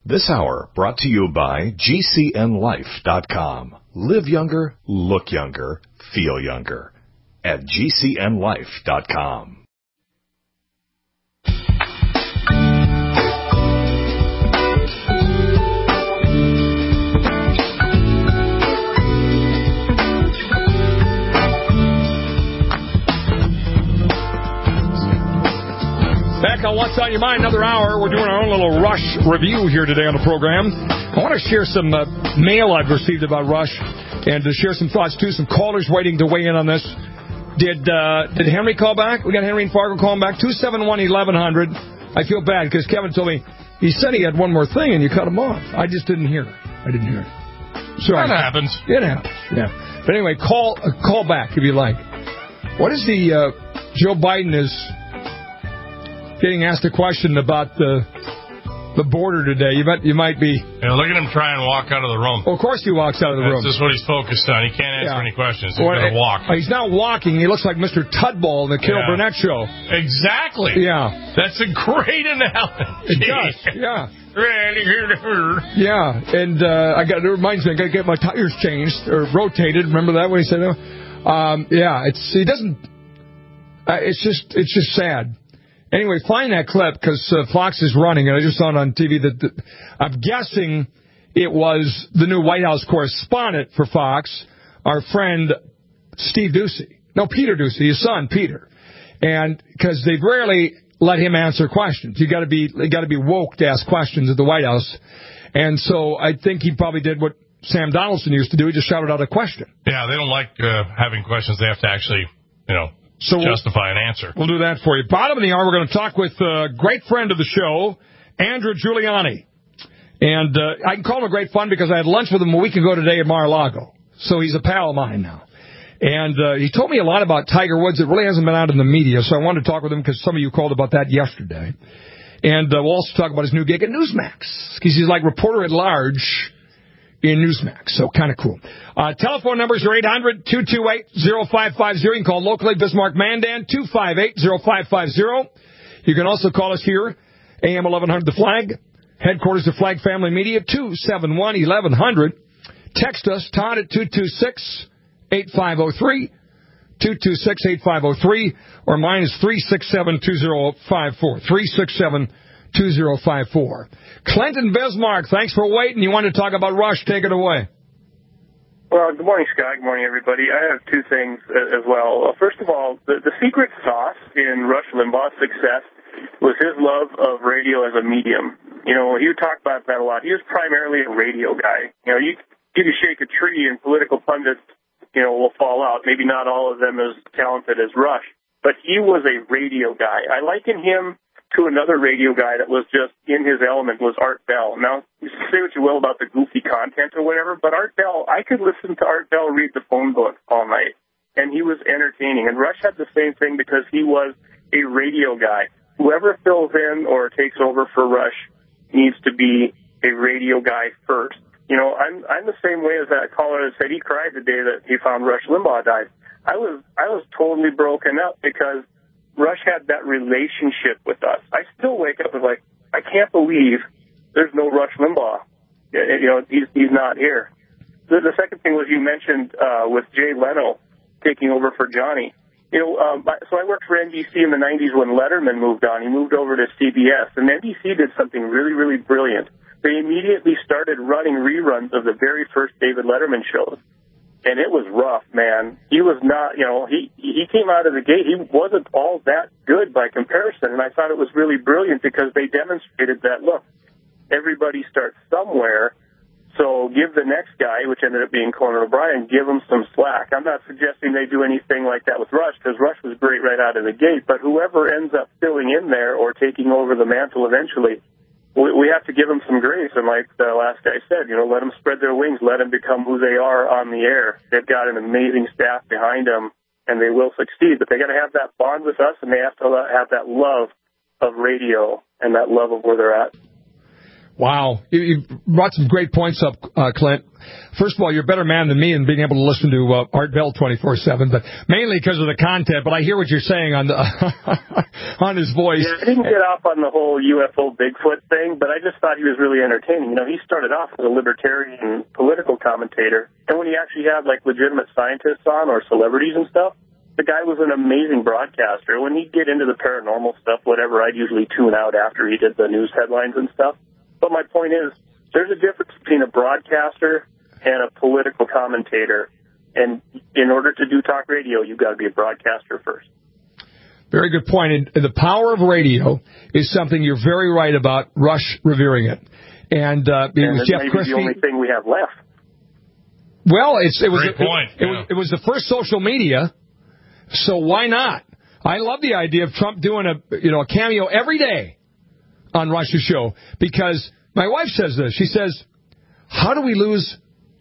This hour brought to you by GCNLife.com. Live younger, look younger, feel younger. At GCNLife.com. Back on What's on Your Mind, another hour. We're doing our own little Rush review here today on the program. I want to share some mail I've received about Rush and to share some thoughts, too. Some callers waiting to weigh in on this. Did Henry call back? We got Henry and Fargo calling back. 271-1100. I feel bad because Kevin told me he said he had one more thing and you cut him off. I just didn't hear it. So that happens. It happens, yeah. But anyway, call back if you like. What is the Joe Biden is getting asked a question about the border today. You might be... Yeah, look at him try and walk out of the room. Well, of course he walks out of the room. That's just what he's focused on. He can't answer any questions. He's going to walk. He's not walking. He looks like Mr. Tudball in the Carol Burnett show. Exactly. Yeah. That's a great analogy. It does, yeah. Yeah, and it reminds me, I got to get my tires changed, or rotated. Remember that when he said that? Yeah, it's just sad. Anyway, find that clip, because Fox is running, and I just saw it on TV that I'm guessing it was the new White House correspondent for Fox, our friend Steve Doocy. No, Peter Doocy, his son, Peter. And because they've rarely let him answer questions. You got to be woke to ask questions at the White House. And so I think he probably did what Sam Donaldson used to do. He just shouted out a question. Yeah, they don't like having questions. They have to actually, justify an answer. We'll do that for you. Bottom of the hour, we're going to talk with a great friend of the show, Andrew Giuliani. And I can call him a great friend because I had lunch with him a week ago today at Mar-a-Lago. So he's a pal of mine now. And he told me a lot about Tiger Woods. It really hasn't been out in the media, so I wanted to talk with him because some of you called about that yesterday. And we'll also talk about his new gig at Newsmax, because he's like reporter at large in Newsmax, so kind of cool. Telephone numbers are 800-228-0550. You can call locally Bismarck Mandan, 258-0550. You can also call us here, AM 1100 The Flag, headquarters of Flag Family Media, 271-1100. Text us, Todd, at 226-8503, 226-8503, or mine is 367-2054, 367-2054. Clinton Bismarck, thanks for waiting. You wanted to talk about Rush. Take it away. Well, good morning, Scott. Good morning, everybody. I have two things as well. First of all, the secret sauce in Rush Limbaugh's success was his love of radio as a medium. You talk about that a lot. He was primarily a radio guy. You shake a tree and political pundits, will fall out. Maybe not all of them as talented as Rush, but he was a radio guy. I liken him to another radio guy that was just in his element, was Art Bell. Now, you say what you will about the goofy content or whatever, but Art Bell, I could listen to Art Bell read the phone book all night, and he was entertaining. And Rush had the same thing because he was a radio guy. Whoever fills in or takes over for Rush needs to be a radio guy first. I'm the same way as that caller that said he cried the day that he found Rush Limbaugh died. I was totally broken up because Rush had that relationship with us. I still wake up and I can't believe there's no Rush Limbaugh. He's not here. The second thing was you mentioned with Jay Leno taking over for Johnny. So I worked for NBC in the 90s when Letterman moved on. He moved over to CBS, and NBC did something really, really brilliant. They immediately started running reruns of the very first David Letterman shows. And it was rough, man. He was not, he came out of the gate. He wasn't all that good by comparison. And I thought it was really brilliant because they demonstrated that, look, everybody starts somewhere. So give the next guy, which ended up being Conan O'Brien, give him some slack. I'm not suggesting they do anything like that with Rush, because Rush was great right out of the gate. But whoever ends up filling in there or taking over the mantle eventually, we have to give them some grace. And like the last guy said, let them spread their wings, let them become who they are on the air. They've got an amazing staff behind them, and they will succeed. But they got to have that bond with us, and they have to have that love of radio and that love of where they're at. Wow. You brought some great points up, Clint. First of all, you're a better man than me in being able to listen to Art Bell 24/7, but mainly because of the content. But I hear what you're saying on the on his voice. Yeah, I didn't get off on the whole UFO Bigfoot thing, but I just thought he was really entertaining. You know, he started off as a libertarian political commentator, and when he actually had, like, legitimate scientists on or celebrities and stuff, the guy was an amazing broadcaster. When he'd get into the paranormal stuff, whatever, I'd usually tune out after he did the news headlines and stuff. But my point is, there's a difference between a broadcaster and a political commentator. And in order to do talk radio, you've got to be a broadcaster first. Very good point. And the power of radio is something you're very right about, Rush revering it. And it was Jeff Christie. The only thing we have left. Well, it was the first social media, so why not? I love the idea of Trump doing a cameo every day on Rush's show, because my wife says this. She says, how do we lose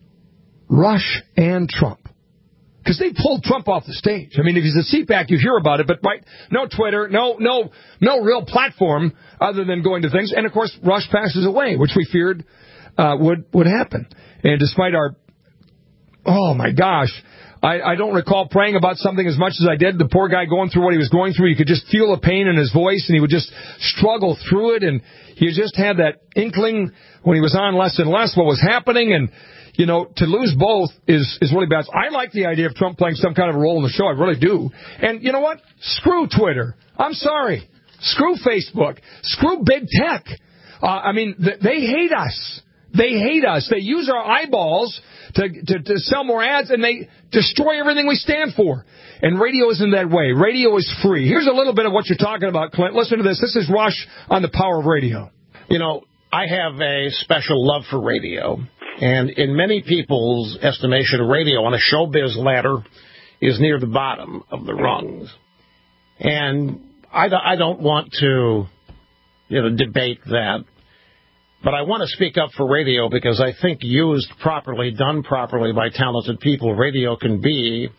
Rush and Trump? Because they pulled Trump off the stage. I mean, if he's a seatback, you hear about it, but no Twitter, no real platform other than going to things. And, of course, Rush passes away, which we feared would happen. And despite our, oh, my gosh, I don't recall praying about something as much as I did. The poor guy going through what he was going through, you could just feel the pain in his voice, and he would just struggle through it. And he just had that inkling when he was on less and less what was happening. And, you know, to lose both is really bad. I like the idea of Trump playing some kind of a role in the show. I really do. And you know what? Screw Twitter. I'm sorry. Screw Facebook. Screw big tech. I mean, they hate us. They hate us. They use our eyeballs to sell more ads, and they destroy everything we stand for. And radio isn't that way. Radio is free. Here's a little bit of what you're talking about, Clint. Listen to this. This is Rush on the power of radio. You know, I have a special love for radio. And in many people's estimation, radio on a showbiz ladder is near the bottom of the rungs. And I don't want to, debate that. But I want to speak up for radio because I think used properly, done properly by talented people, radio can be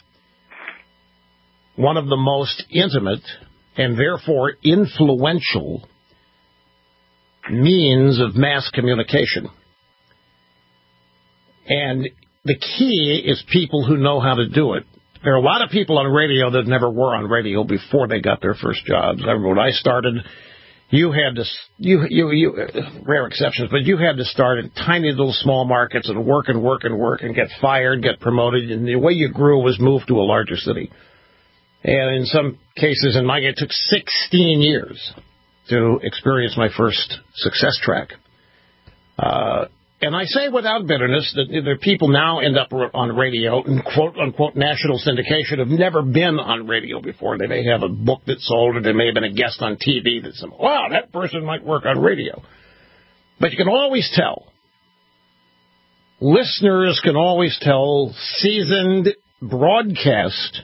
one of the most intimate and therefore influential means of mass communication. And the key is people who know how to do it. There are a lot of people on radio that never were on radio before they got their first jobs. I remember when I started, you had to, rare exceptions, but you had to start in tiny little small markets and work and get fired, get promoted. And the way you grew was move to a larger city. And in some cases, in my case, it took 16 years to experience my first success track. And I say without bitterness that there are people now end up on radio in quote-unquote national syndication have never been on radio before. They may have a book that sold, or they may have been a guest on TV that said, wow, that person might work on radio. But you can always tell. Listeners can always tell seasoned broadcast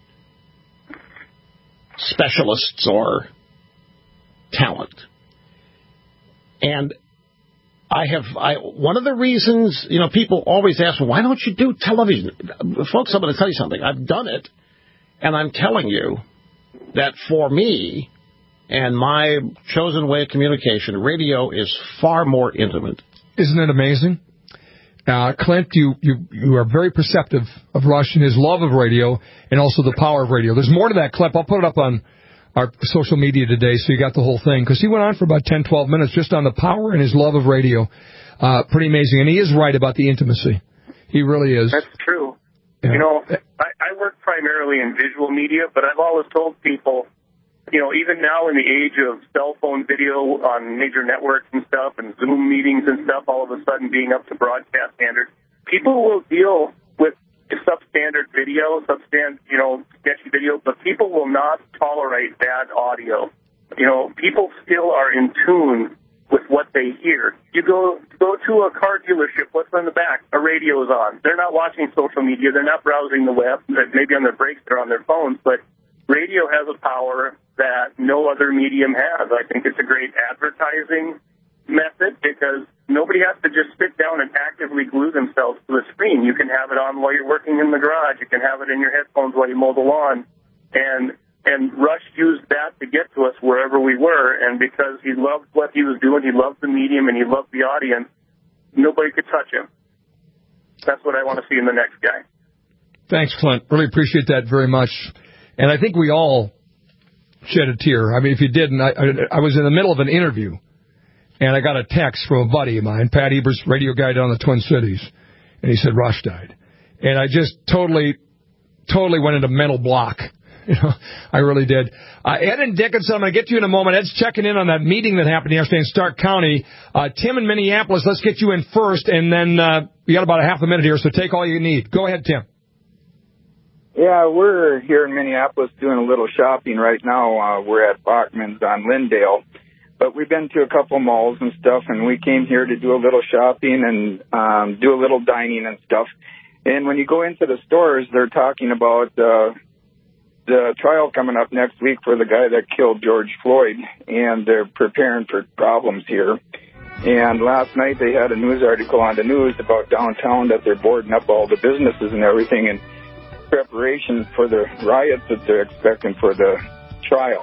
specialists or talent. And one of the reasons, people always ask, well, why don't you do television? Folks, I'm going to tell you something. I've done it, and I'm telling you that for me and my chosen way of communication, radio is far more intimate. Isn't it amazing? Clint, you are very perceptive of Rush and his love of radio and also the power of radio. There's more to that clip. I'll put it up on our social media today, so you got the whole thing. Because he went on for about 10, 12 minutes just on the power and his love of radio. Pretty amazing. And he is right about the intimacy. He really is. That's true. Yeah. I work primarily in visual media, but I've always told people, even now in the age of cell phone video on major networks and stuff and Zoom meetings and stuff, all of a sudden being up to broadcast standards, people will deal with substandard video, sketchy video, but people will not tolerate bad audio. People still are in tune with what they hear. You go to a car dealership, what's in the back? A radio is on. They're not watching social media. They're not browsing the web. Maybe on their breaks they're on their phones, but radio has a power that no other medium has. I think it's a great advertising method because nobody has to just sit down and actively glue themselves to the screen. You can have it on while you're working in the garage. You can have it in your headphones while you mow the lawn. And Rush used that to get to us wherever we were. And because he loved what he was doing, he loved the medium, and he loved the audience, nobody could touch him. That's what I want to see in the next guy. Thanks, Clint. Really appreciate that very much. And I think we all shed a tear. I mean, if you didn't, I was in the middle of an interview, and I got a text from a buddy of mine, Pat Ebers, radio guy down in the Twin Cities, and he said Rush died. And I just totally went into mental block. You know, I really did. Ed and Dickinson, I'm going to get to you in a moment. Ed's checking in on that meeting that happened yesterday in Stark County. Tim in Minneapolis, let's get you in first, and then we got about a half a minute here, so take all you need. Go ahead, Tim. Yeah, we're here in Minneapolis doing a little shopping right now. We're at Bachman's on Lindale. But we've been to a couple malls and stuff, and we came here to do a little shopping and do a little dining and stuff. And when you go into the stores, they're talking about the trial coming up next week for the guy that killed George Floyd, and they're preparing for problems here. And last night they had a news article on the news about downtown that they're boarding up all the businesses and everything in preparation for the riots that they're expecting for the trial.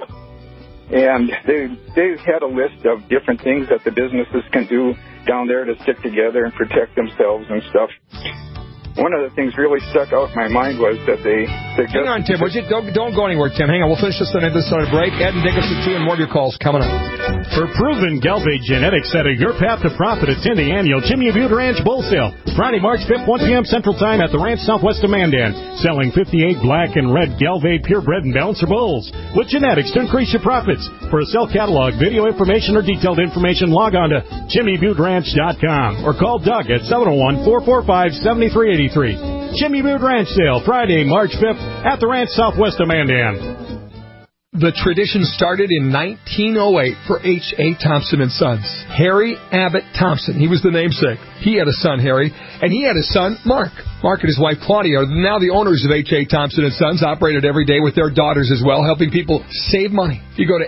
And they've had a list of different things that the businesses can do down there to stick together and protect themselves and stuff. One of the things really stuck out in my mind was that they hang on, Tim. Don't go anywhere, Tim. Hang on. We'll finish this on this side of break. Ed and Dickinson, too, and more of your calls coming up. For proven Gelbvieh genetics that are your path to profit, attend the annual Chimney Butte Ranch Bull Sale, Friday, March 5th, 1 p.m. Central Time at the ranch southwest of Mandan, selling 58 black and red Gelbvieh purebred and balancer bulls with genetics to increase your profits. For a sale catalog, video information, or detailed information, log on to ChimneyButteRanch.com or call Doug at 701-445-7383. Chimney Butte Ranch Sale, Friday, March 5th at the ranch southwest of Mandan. The tradition started in 1908 for H.A. Thompson & Sons. Harry Abbott Thompson, he was the namesake. He had a son, Harry, and he had a son, Mark. Mark and his wife, Claudia, are now the owners of H.A. Thompson & Sons, operated every day with their daughters as well, helping people save money. If you go to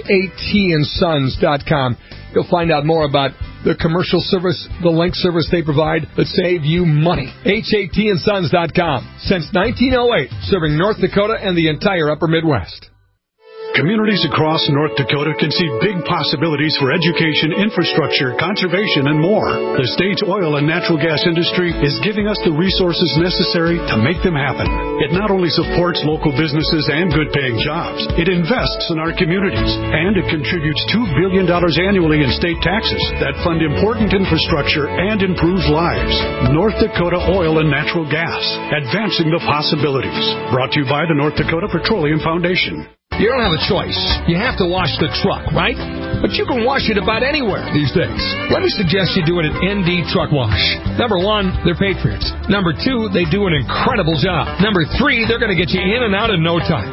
HATandsons.com, you'll find out more about the commercial service, the link service they provide that save you money. HATandsons.com. Since 1908, serving North Dakota and the entire upper Midwest. Communities across North Dakota can see big possibilities for education, infrastructure, conservation, and more. The state's oil and natural gas industry is giving us the resources necessary to make them happen. It not only supports local businesses and good-paying jobs, it invests in our communities, and it contributes $2 billion annually in state taxes that fund important infrastructure and improves lives. North Dakota Oil and Natural Gas, advancing the possibilities. Brought to you by the North Dakota Petroleum Foundation. You don't have a choice. You have to wash the truck, right? But you can wash it about anywhere these days. Let me suggest you do it at ND Truck Wash. Number one, they're patriots. Number two, they do an incredible job. Number three, they're going to get you in and out in no time.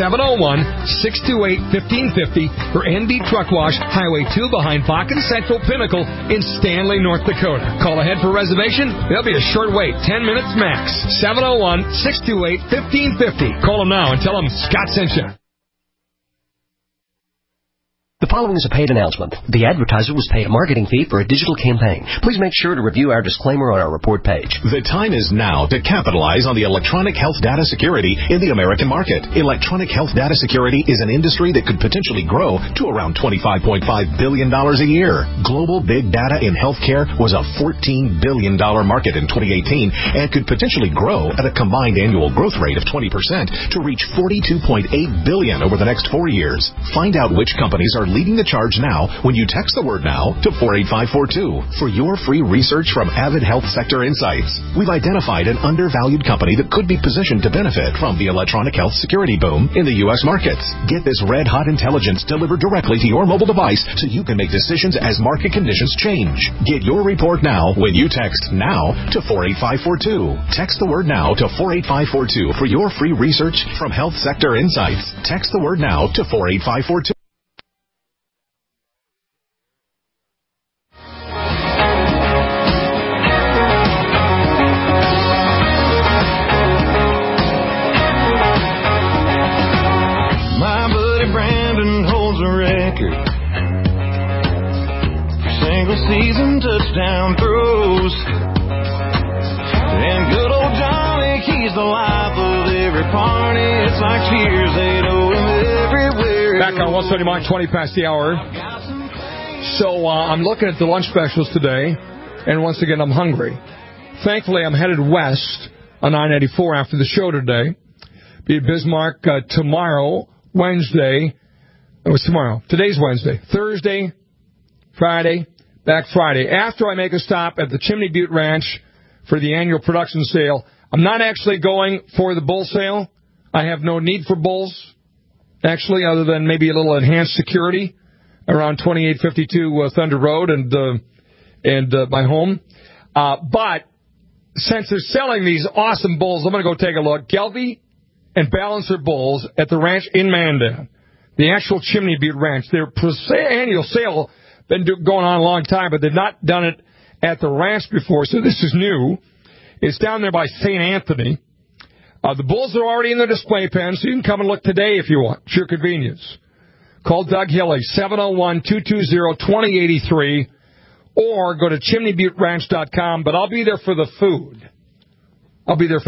701-628-1550 for ND Truck Wash, Highway 2 behind Bakken Central Pinnacle in Stanley, North Dakota. Call ahead for reservation. There'll be a short wait, 10 minutes max. 701-628-1550. Call them now and tell them Scott sent you. The following is a paid announcement. The advertiser was paid a marketing fee for a digital campaign. Please make sure to review our disclaimer on our report page. The time is now to capitalize on the electronic health data security in the American market. Electronic health data security is an industry that could potentially grow to around $25.5 billion a year. Global big data in healthcare was a $14 billion market in 2018 and could potentially grow at a combined annual growth rate of 20% to reach $42.8 billion over the next 4 years. Find out which companies are leading the charge now when you text the word NOW to 48542 for your free research from Avid Health Sector Insights. We've identified an undervalued company that could be positioned to benefit from the electronic health security boom in the U.S. markets. Get this red-hot intelligence delivered directly to your mobile device so you can make decisions as market conditions change. Get your report now when you text NOW to 48542. Text the word NOW to 48542 for your free research from Health Sector Insights. Text the word NOW to 48542. Season touchdown throws. And good old Johnny, he's the life of every party. It's like cheers, they know him everywhere. Back on 170 Mark, 20 past the hour. So I'm looking at the lunch specials today, and once again I'm hungry. Thankfully, I'm headed west on I-94 after the show today. Be at Bismarck tomorrow, Wednesday. It was tomorrow. Today's Wednesday. Thursday, Friday, back Friday. After I make a stop at the Chimney Butte Ranch for the annual production sale. I'm not actually going for the bull sale. I have no need for bulls, actually, other than maybe a little enhanced security around 2852 Thunder Road and my home. But since they're selling these awesome bulls, I'm going to go take a look. Gelbvieh and Balancer bulls at the ranch in Mandan, the actual Chimney Butte Ranch. Their annual sale been going on a long time, but they've not done it at the ranch before, so this is new. It's down there by St. Anthony. The bulls are already in the display pen, so you can come and look today if you want. It's your convenience. Call Doug Hilley, 701-220-2083, or go to chimneybutteranch.com, but I'll be there for the food. That's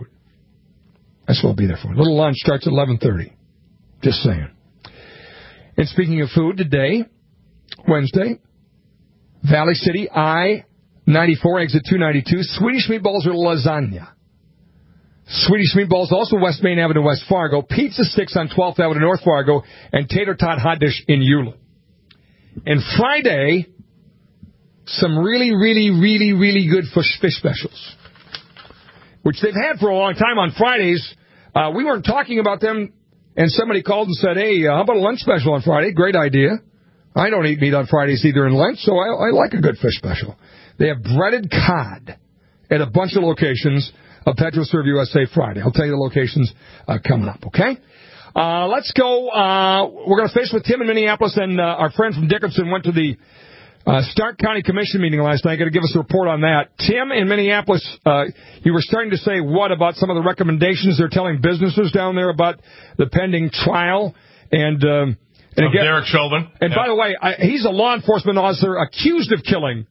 what I'll be there for. A little lunch starts at 11:30. Just saying. And speaking of food, today, Wednesday, Valley City, I-94, exit 292, Swedish meatballs or lasagna. Swedish meatballs, also West Main Avenue, West Fargo, pizza sticks on 12th Avenue, North Fargo, and tater tot hot dish in Euless. And Friday, some really, really, really, really good fish specials, which they've had for a long time on Fridays. We weren't talking about them, and somebody called and said, hey, how about a lunch special on Friday? Great idea. I don't eat meat on Fridays either in Lent, so I like a good fish special. They have breaded cod at a bunch of locations of PetroServe USA Friday. I'll tell you the locations coming up, okay? Let's go. We're going to fish with Tim in Minneapolis, and our friend from Dickinson went to the Stark County Commission meeting last night. Going to give us a report on that. Tim in Minneapolis, you were starting to say what about some of the recommendations they're telling businesses down there about the pending trial and again, Derek Chauvin. And by the way, he's a law enforcement officer accused of killing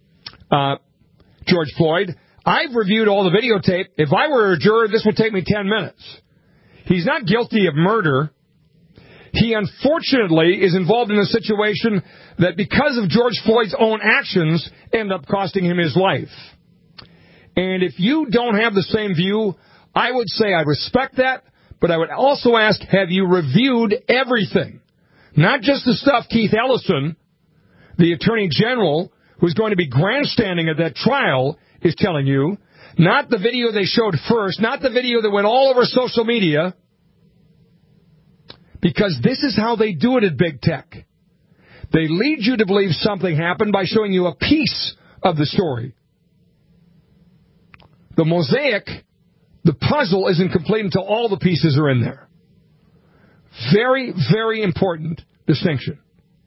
George Floyd. I've reviewed all the videotape. If I were a juror, this would take me 10 minutes. He's not guilty of murder. He, unfortunately, is involved in a situation that, because of George Floyd's own actions, end up costing him his life. And if you don't have the same view, I would say I respect that, but I would also ask, have you reviewed everything? Not just the stuff Keith Ellison, the Attorney General, who's going to be grandstanding at that trial, is telling you. Not the video they showed first, not the video that went all over social media, because this is how they do it at Big Tech. They lead you to believe something happened by showing you a piece of the story. The mosaic, the puzzle, isn't complete until all the pieces are in there. Very, very important distinction.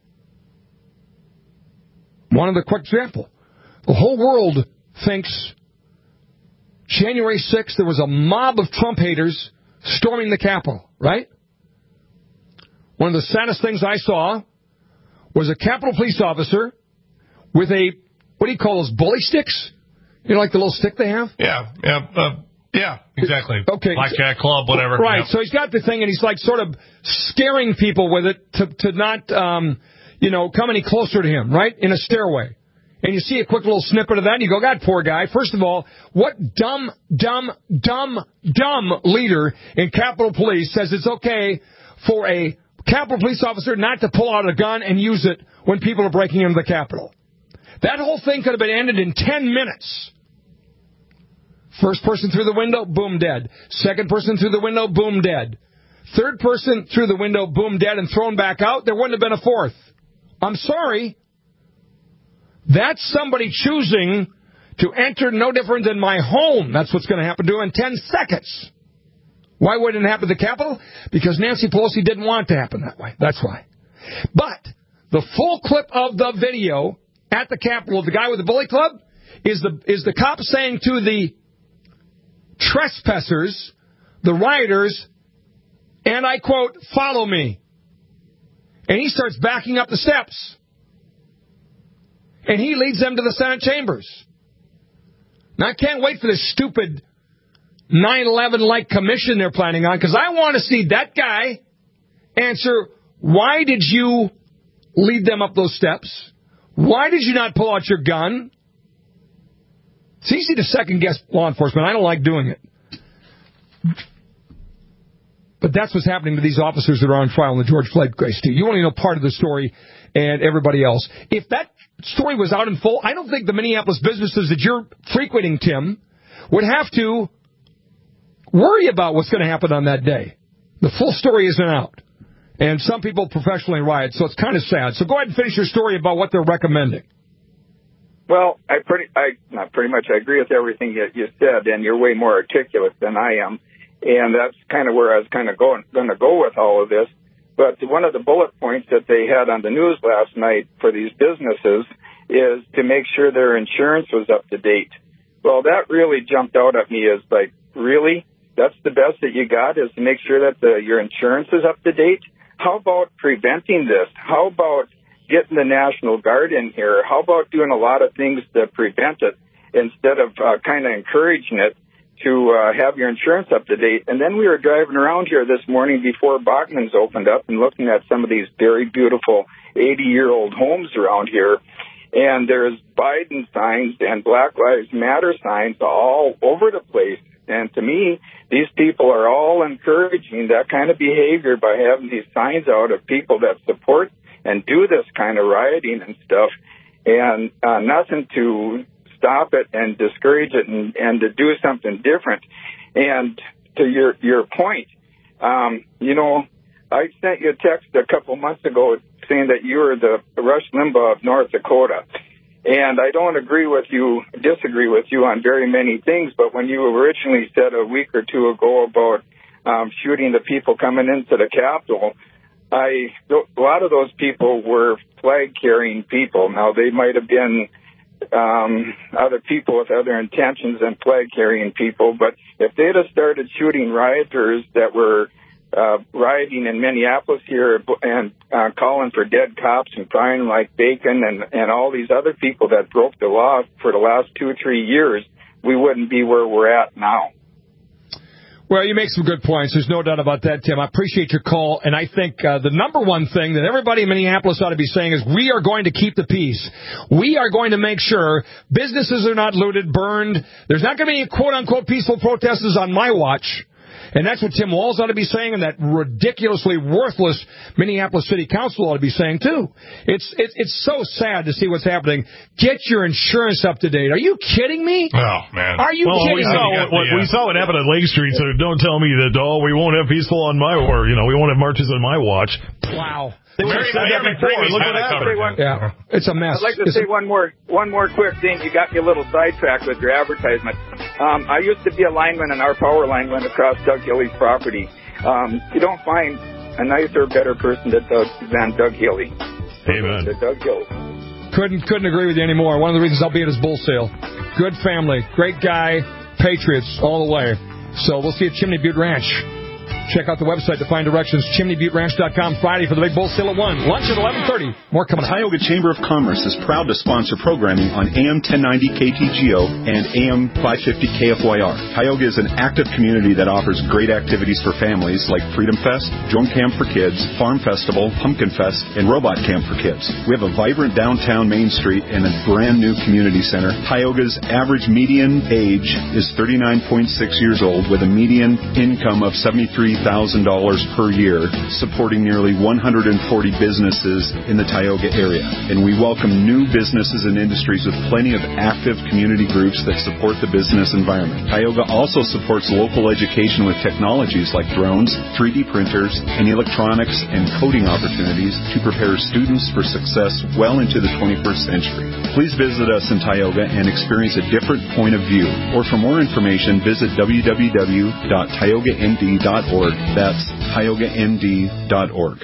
One other quick example. The whole world thinks January 6th there was a mob of Trump haters storming the Capitol, right? One of the saddest things I saw was a Capitol police officer with a, what do you call those, bully sticks? You know, like the little stick they have? Yeah, exactly. Okay. Blackjack club, whatever. Right, yeah. So he's got the thing, and he's like sort of scaring people with it to not, come any closer to him, right, in a stairway. And you see a quick little snippet of that, and you go, God, poor guy. First of all, what dumb leader in Capitol Police says it's okay for a Capitol Police officer not to pull out a gun and use it when people are breaking into the Capitol? That whole thing could have been ended in 10 minutes. First person through the window, boom, dead. Second person through the window, boom, dead. Third person through the window, boom, dead, and thrown back out. There wouldn't have been a fourth. I'm sorry. That's somebody choosing to enter no different than my home. That's what's going to happen to him in 10 seconds. Why wouldn't it happen to the Capitol? Because Nancy Pelosi didn't want it to happen that way. That's why. But the full clip of the video at the Capitol of the guy with the bully club is the cop saying to the trespassers, the rioters, and I quote, follow me. And he starts backing up the steps. And he leads them to the Senate chambers. Now, I can't wait for this stupid 9/11-like commission they're planning on, because I want to see that guy answer, why did you lead them up those steps? Why did you not pull out your gun? It's easy to second-guess law enforcement. I don't like doing it. But that's what's happening to these officers that are on trial in the George Floyd case, too. You only know part of the story and everybody else. If that story was out in full, I don't think the Minneapolis businesses that you're frequenting, Tim, would have to worry about what's going to happen on that day. The full story isn't out. And some people professionally riot, so it's kind of sad. So go ahead and finish your story about what they're recommending. Well, I agree with everything you said, and you're way more articulate than I am. And that's kind of where I was kind of going to go with all of this. But one of the bullet points that they had on the news last night for these businesses is to make sure their insurance was up to date. Well, that really jumped out at me as like, really? That's the best that you got, is to make sure that your insurance is up to date? How about preventing this? How about getting the National Guard in here? How about doing a lot of things to prevent it instead of kind of encouraging it to have your insurance up to date? And then we were driving around here this morning before Bachman's opened up and looking at some of these very beautiful 80-year-old homes around here. And there's Biden signs and Black Lives Matter signs all over the place. And to me, these people are all encouraging that kind of behavior by having these signs out of people that support and do this kind of rioting and stuff. And nothing to stop it and discourage it and to do something different. And to your point, I sent you a text a couple months ago saying that you were the Rush Limbaugh of North Dakota. And I don't disagree with you on very many things, but when you originally said a week or two ago about shooting the people coming into the Capitol, a lot of those people were flag-carrying people. Now, they might have been other people with other intentions than flag-carrying people, but if they'd have started shooting rioters that were rioting in Minneapolis here and calling for dead cops and crying like bacon and all these other people that broke the law for the last 2 or 3 years, we wouldn't be where we're at now. Well, you make some good points. There's no doubt about that, Tim. I appreciate your call, and I think the number one thing that everybody in Minneapolis ought to be saying is we are going to keep the peace. We are going to make sure businesses are not looted, burned. There's not going to be any quote-unquote peaceful protesters on my watch. And that's what Tim Walz ought to be saying, and that ridiculously worthless Minneapolis City Council ought to be saying, too. It's so sad to see what's happening. Get your insurance up to date. Are you kidding me? Oh, man. Are you kidding me? We saw what happened at Lake Street, so don't tell me that, we won't have peaceful on my, or, we won't have marches on my watch. Wow. They would have said that before. Look what happened. Yeah, it's a mess. I'd like to say one more quick thing. You got me a little sidetracked with your advertisement. I used to be a lineman, and our power line went across Doug Healy's property. You don't find a nicer, better person than Doug Healy. Amen. Doug Healy. Couldn't agree with you anymore. One of the reasons I'll be at his bull sale. Good family, great guy, Patriots all the way. So we'll see you at Chimney Butte Ranch. Check out the website to find directions, chimneybuttranch.com, Friday for the big bull sale at 1. Lunch at 11:30. More coming up. Tioga Chamber of Commerce is proud to sponsor programming on AM 1090 KTGO and AM 550 KFYR. Tioga is an active community that offers great activities for families like Freedom Fest, Joan Camp for Kids, Farm Festival, Pumpkin Fest, and Robot Camp for Kids. We have a vibrant downtown Main Street and a brand new community center. Tioga's average median age is 39.6 years old with a median income of $73,000 per year, supporting nearly 140 businesses in the Tioga area. And we welcome new businesses and industries with plenty of active community groups that support the business environment. Tioga also supports local education with technologies like drones, 3D printers, and electronics and coding opportunities to prepare students for success well into the 21st century. Please visit us in Tioga and experience a different point of view. Or for more information, visit www.tiogamd.org. That's tiogamd.org.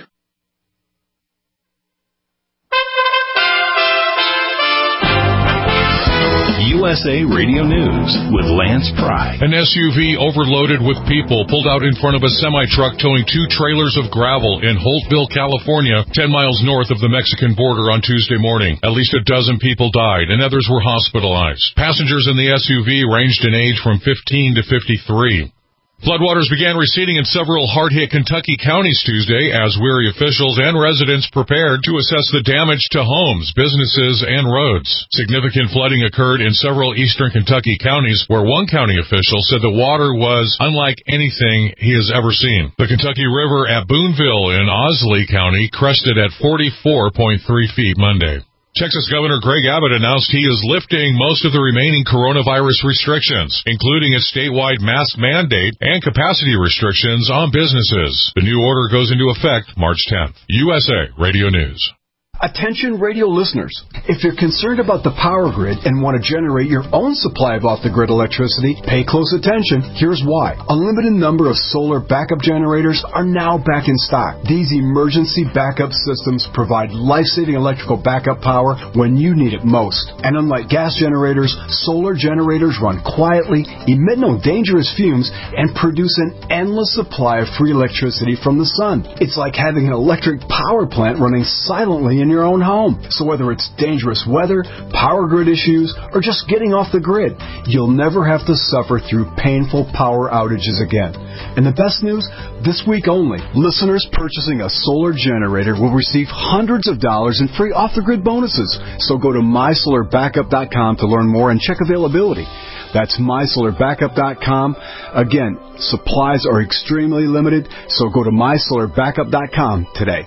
USA Radio News with Lance Pry. An SUV overloaded with people pulled out in front of a semi-truck towing 2 trailers of gravel in Holtville, California, 10 miles north of the Mexican border on Tuesday morning. At least a dozen people died and others were hospitalized. Passengers in the SUV ranged in age from 15 to 53. Floodwaters began receding in several hard-hit Kentucky counties Tuesday as weary officials and residents prepared to assess the damage to homes, businesses, and roads. Significant flooding occurred in several eastern Kentucky counties where one county official said the water was unlike anything he has ever seen. The Kentucky River at Boonville in Owsley County crested at 44.3 feet Monday. Texas Governor Greg Abbott announced he is lifting most of the remaining coronavirus restrictions, including a statewide mask mandate and capacity restrictions on businesses. The new order goes into effect March 10th. USA Radio News. Attention radio listeners. If you're concerned about the power grid and want to generate your own supply of off-the-grid electricity, pay close attention. Here's why. A limited number of solar backup generators are now back in stock. These emergency backup systems provide life-saving electrical backup power when you need it most. And unlike gas generators, solar generators run quietly, emit no dangerous fumes, and produce an endless supply of free electricity from the sun. It's like having an electric power plant running silently in your own home. So whether it's dangerous weather, power grid issues, or just getting off the grid, you'll never have to suffer through painful power outages again. And the best news, this week only, listeners purchasing a solar generator will receive hundreds of dollars in free off-the-grid bonuses. So go to mysolarbackup.com to learn more and check availability. That's mysolarbackup.com. Again, supplies are extremely limited, so go to mysolarbackup.com today.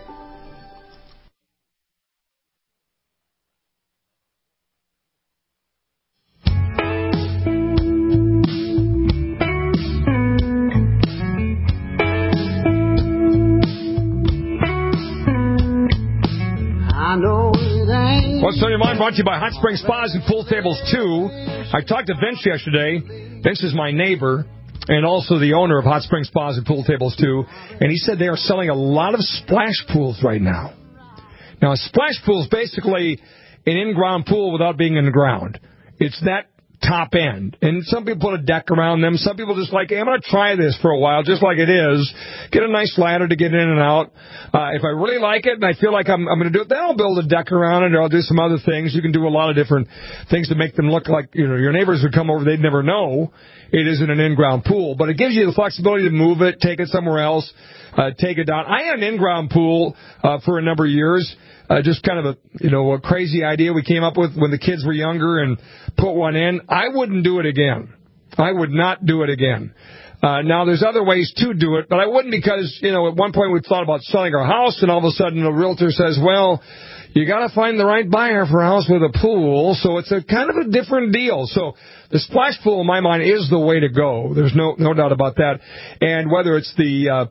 What's on your mind? Brought to you by Hot Springs Spas and Pool Tables 2. I talked to Vince yesterday. Vince is my neighbor and also the owner of Hot Springs Spas and Pool Tables 2. And he said they are selling a lot of splash pools right now. Now, a splash pool is basically an in-ground pool without being in the ground. It's that top end. And some people put a deck around them. Some people just like, hey, I'm going to try this for a while, just like it is. Get a nice ladder to get in and out. If I really like it and I feel like I'm going to do it, then I'll build a deck around it or I'll do some other things. You can do a lot of different things to make them look like, you know, your neighbors would come over, they'd never know it isn't an in-ground pool. But it gives you the flexibility to move it, take it somewhere else, take it down. I had an in-ground pool for a number of years. Just kind of a crazy idea we came up with when the kids were younger and put one in. I wouldn't do it again. I would not do it again. Now, there's other ways to do it, but I wouldn't because, at one point we thought about selling our house, and all of a sudden the realtor says, well, you got to find the right buyer for a house with a pool, so it's a kind of a different deal. So the splash pool, in my mind, is the way to go. There's no doubt about that. And whether it's the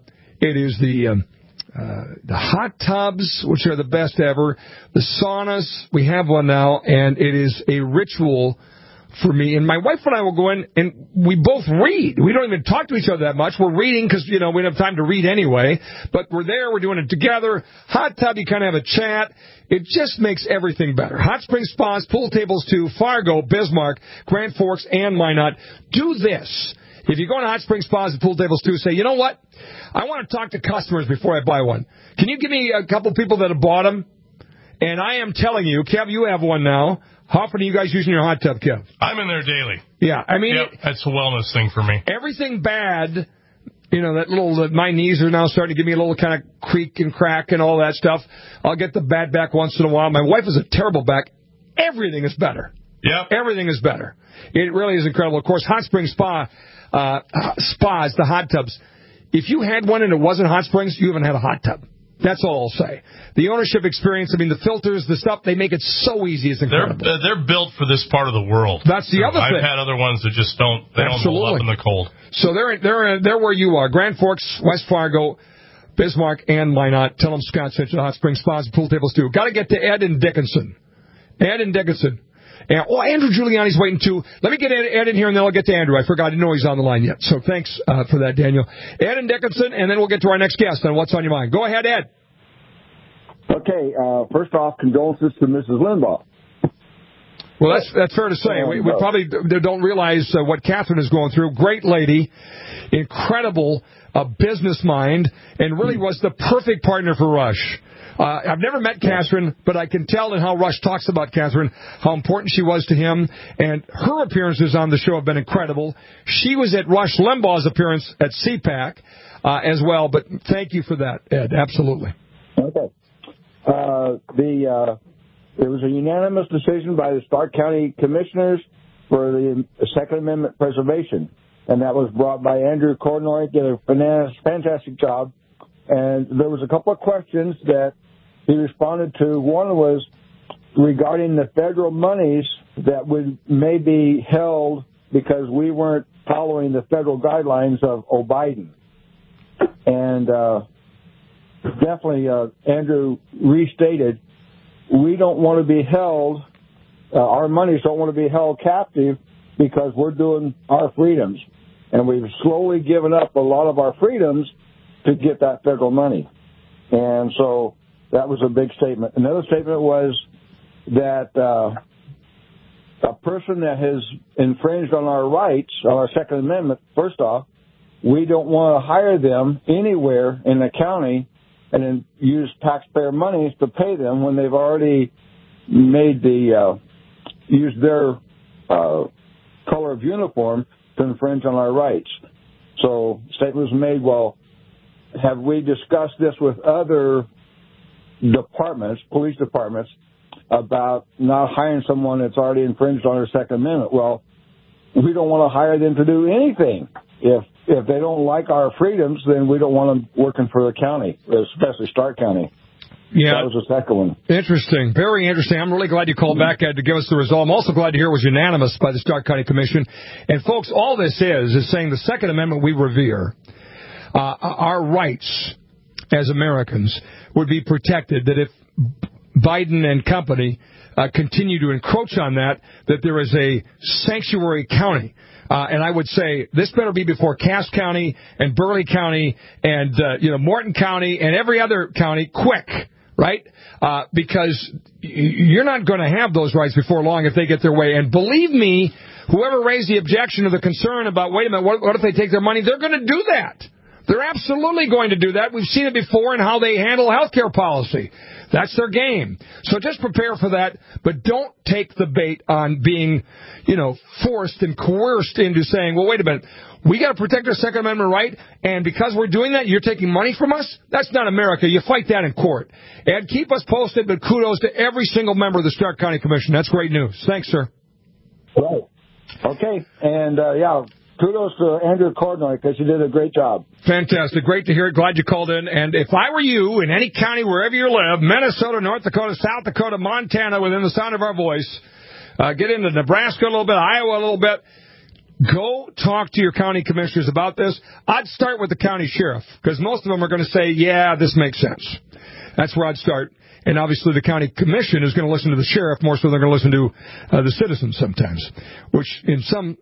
hot tubs, which are the best ever, the saunas, we have one now, and it is a ritual for me. And my wife and I will go in, and we both read. We don't even talk to each other that much. We're reading because, we don't have time to read anyway. But we're there. We're doing it together. Hot tub, you kind of have a chat. It just makes everything better. Hot Springs Spas, Pool Tables 2, Fargo, Bismarck, Grand Forks, and Minot. Do this. If you go to Hot Springs Spas and Pool Tables 2, say, you know what? I want to talk to customers before I buy one. Can you give me a couple people that have bought them? And I am telling you, Kev, you have one now. How often are you guys using your hot tub, Kev? I'm in there daily. Yeah, I mean... Yep, that's a wellness thing for me. Everything bad, my knees are now starting to give me a little kind of creak and crack and all that stuff. I'll get the bad back once in a while. My wife has a terrible back. Everything is better. Yep. Everything is better. It really is incredible. Of course, Hot Springs Spas, the hot tubs. If you had one and it wasn't Hot Springs, you haven't had a hot tub. That's all I'll say. The ownership experience, the filters, the stuff, they make it so easy. It's incredible. They're built for this part of the world. That's the other thing. I've had other ones that just don't hold up in the cold. So they're where you are. Grand Forks, West Fargo, Bismarck, and Minot. Tell them Scott sent you to Hot Springs Spas and Pool Tables too. Got to get to Ed and Dickinson. And, Andrew Giuliani's waiting too. Let me get Ed in here, and then I'll get to Andrew. I forgot. I didn't know he's on the line yet. So thanks for that, Daniel. Ed and Dickinson, and then we'll get to our next guest on What's on Your Mind. Go ahead, Ed. Okay. First off, condolences to Mrs. Limbaugh. Well, that's fair to say. We probably don't realize what Catherine is going through. Great lady, incredible business mind, and really was the perfect partner for Rush. I've never met Catherine, but I can tell in how Rush talks about Catherine how important she was to him, and her appearances on the show have been incredible. She was at Rush Limbaugh's appearance at CPAC as well, but thank you for that, Ed. Absolutely. Okay. There was a unanimous decision by the Stark County Commissioners for the Second Amendment preservation, and that was brought by Andrew Cordnoy. Did a fantastic job. And there was a couple of questions that he responded to. One was regarding the federal monies that may be held because we weren't following the federal guidelines of Biden. And definitely Andrew restated, we don't want to be held, our monies don't want to be held captive because we're doing our freedoms. And we've slowly given up a lot of our freedoms to get that federal money. And so that was a big statement. Another statement was that a person that has infringed on our rights, on our Second Amendment, first off, we don't want to hire them anywhere in the county and then use taxpayer monies to pay them when they've already made used their color of uniform to infringe on our rights. So statement was made, well, have we discussed this with other departments, police departments, about not hiring someone that's already infringed on our Second Amendment? Well, we don't want to hire them to do anything. If they don't like our freedoms, then we don't want them working for the county, especially Stark County. Yeah. That was the second one. Interesting. Very interesting. I'm really glad you called back, Ed, to give us the result. I'm also glad to hear it was unanimous by the Stark County Commission. And, folks, all this is saying the Second Amendment we revere. Our rights as Americans would be protected, that if Biden and company continue to encroach on that there is a sanctuary county. And I would say this better be before Cass County and Burleigh County and Morton County and every other county quick, right? Because you're not going to have those rights before long if they get their way. And believe me, whoever raised the objection or the concern about, wait a minute, what if they take their money? They're going to do that. They're absolutely going to do that. We've seen it before in how they handle health care policy. That's their game. So just prepare for that, but don't take the bait on being, forced and coerced into saying, well, wait a minute, we got to protect our Second Amendment right, and because we're doing that, you're taking money from us? That's not America. You fight that in court. And keep us posted, but kudos to every single member of the Stark County Commission. That's great news. Thanks, sir. Right. Okay. And, kudos to Andrew Cordnoy because you did a great job. Fantastic. Great to hear it. Glad you called in. And if I were you, in any county, wherever you live, Minnesota, North Dakota, South Dakota, Montana, within the sound of our voice, get into Nebraska a little bit, Iowa a little bit, go talk to your county commissioners about this. I'd start with the county sheriff because most of them are going to say, yeah, this makes sense. That's where I'd start. And obviously the county commission is going to listen to the sheriff more so than they're going to listen to the citizens sometimes, which in some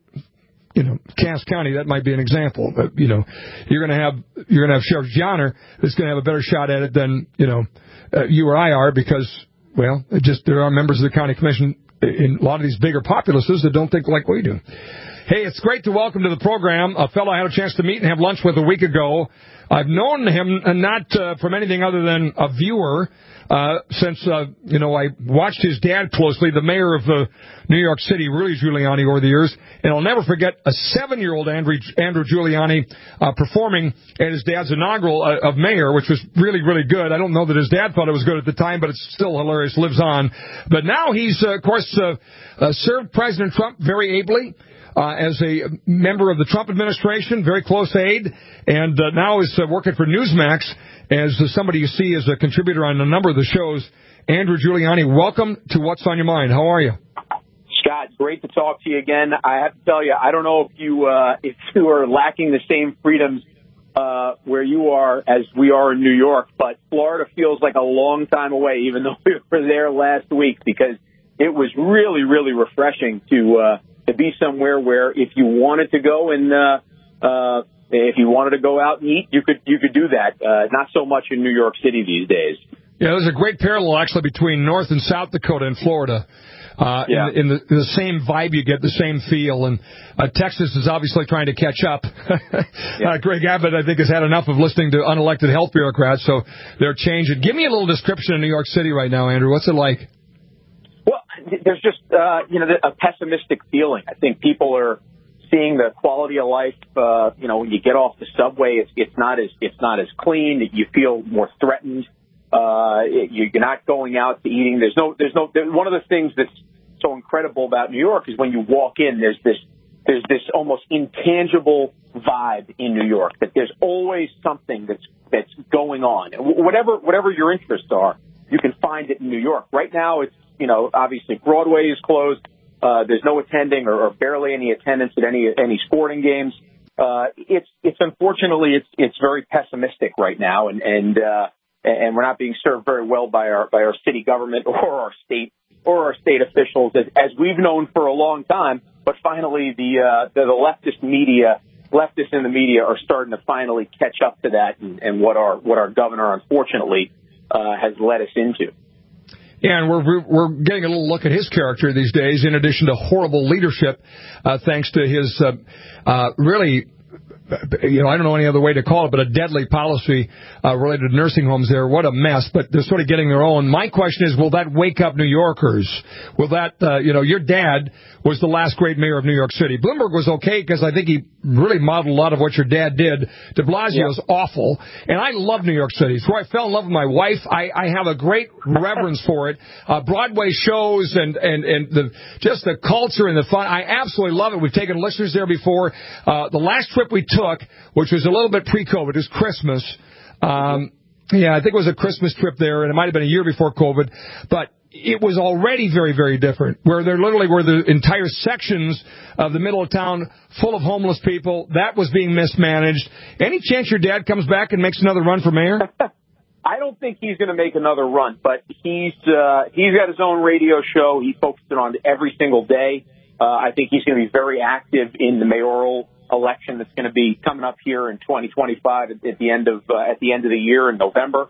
Cass County, that might be an example. But, you're going to have Sheriff Johnner that's going to have a better shot at it than, you or I are because, well, there are members of the county commission in a lot of these bigger populaces that don't think like we do. Hey, it's great to welcome to the program a fellow I had a chance to meet and have lunch with a week ago. I've known him not from anything other than a viewer since, I watched his dad closely, the mayor of New York City, Rudy Giuliani, over the years. And I'll never forget a 7-year-old Andrew Giuliani performing at his dad's inaugural of mayor, which was really, really good. I don't know that his dad thought it was good at the time, but it's still hilarious, lives on. But now he's, of course, served President Trump very ably. As a member of the Trump administration, very close aide, and now is working for Newsmax as somebody you see as a contributor on a number of the shows. Andrew Giuliani, welcome to What's on Your Mind. How are you? Scott, great to talk to you again. I have to tell you, I don't know if you are lacking the same freedoms where you are as we are in New York, but Florida feels like a long time away, even though we were there last week, because it was really, really refreshing to be somewhere where if you wanted to go and if you wanted to go out and eat, you could do that. Not so much in New York City these days. Yeah, there's a great parallel actually between North and South Dakota and Florida. in the same vibe you get, the same feel. And Texas is obviously trying to catch up. Greg Abbott, I think, has had enough of listening to unelected health bureaucrats, so they're changing. Give me a little description of New York City right now, Andrew. What's it like? Well, there's just a pessimistic feeling. I think people are seeing the quality of life. When you get off the subway, it's not as clean. You feel more threatened. You're not going out to eating. There's no. One of the things that's so incredible about New York is when you walk in, there's this almost intangible vibe in New York that there's always something that's going on. And whatever your interests are, you can find it in New York. Right now, it's obviously Broadway is closed. There's no attending or barely any attendance at any sporting games. It's unfortunately it's very pessimistic right now, and we're not being served very well by our city government or our state officials as we've known for a long time. But finally, the leftist leftists in the media are starting to finally catch up to that and what our governor unfortunately has led us into. Yeah, and we're getting a little look at his character these days, in addition to horrible leadership, thanks to his really, I don't know any other way to call it, but a deadly policy related to nursing homes there. What a mess, but they're sort of getting their own. My question is, will that wake up New Yorkers? Will that, your dad was the last great mayor of New York City. Bloomberg was okay because I think he really modeled a lot of what your dad did. De Blasio's awful, and I love New York City. It's where I fell in love with my wife. I have a great reverence for it. Broadway shows and just the culture and the fun. I absolutely love it. We've taken listeners there before. The last trip we took, which was a little bit pre-COVID, it was Christmas. I think it was a Christmas trip there, and it might have been a year before COVID, but it was already very, very different, where there literally were the entire sections of the middle of town full of homeless people. That was being mismanaged. Any chance your dad comes back and makes another run for mayor? I don't think he's going to make another run, but he's got his own radio show. He focuses on every single day. I think he's going to be very active in the mayoral election that's going to be coming up here in 2025 at the end of the year in November.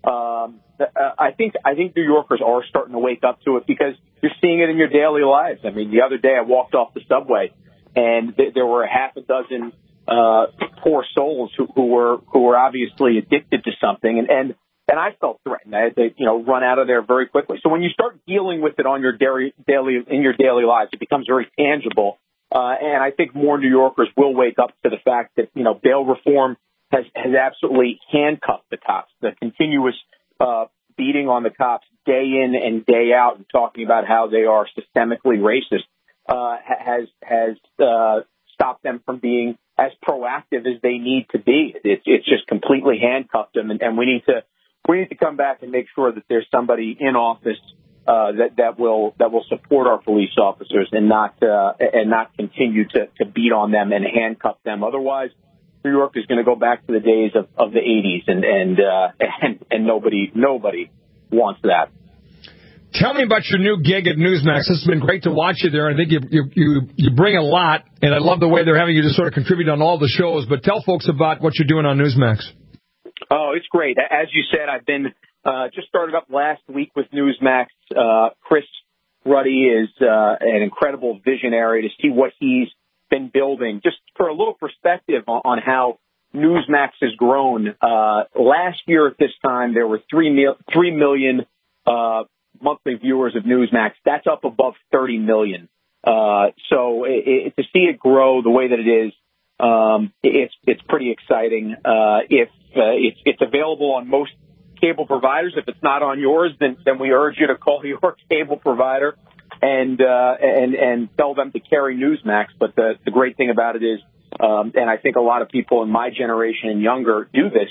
I think New Yorkers are starting to wake up to it because you're seeing it in your daily lives. I mean, the other day I walked off the subway and there were a half a dozen poor souls who were obviously addicted to something, and I felt threatened. I had to run out of there very quickly. So when you start dealing with it on your daily lives, it becomes very tangible. And I think more New Yorkers will wake up to the fact that bail reform has absolutely handcuffed the cops. The continuous beating on the cops day in and day out and talking about how they are systemically racist has stopped them from being as proactive as they need to be. It's just completely handcuffed them, and we need to come back and make sure that there's somebody in office that will support our police officers and not continue to beat on them and handcuff them. Otherwise, New York is going to go back to the days of the 80s, and nobody wants that. Tell me about your new gig at Newsmax. This has been great to watch you there. I think you bring a lot, and I love the way they're having you to sort of contribute on all the shows. But tell folks about what you're doing on Newsmax. Oh, it's great. As you said, I've been just started up last week with Newsmax. Chris Ruddy is an incredible visionary to see what he's been building. Just for a little perspective on how Newsmax has grown. Last year at this time, there were 3 million monthly viewers of Newsmax. That's up above 30 million. So to see it grow the way that it is, it's pretty exciting. It's available on most cable providers. If it's not on yours, then we urge you to call your cable provider and tell them to carry Newsmax. But the great thing about it is, and I think a lot of people in my generation and younger do this.